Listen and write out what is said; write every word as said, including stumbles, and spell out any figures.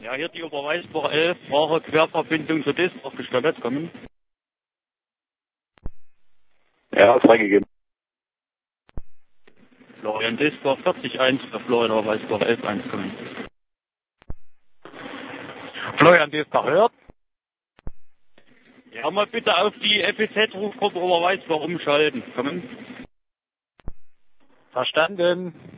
Ja, hier die Oberweißbach elf, brauche Querverbindung zur Disbach gestattet, kommen. Ja, freigegeben. Florian Disbach vierzig eins für Florian Oberweißbach elf eins kommen. Florian Disbach hört. Ja, mal bitte auf die F E Z-Rufgruppe Oberweißbach umschalten, kommen. Verstanden.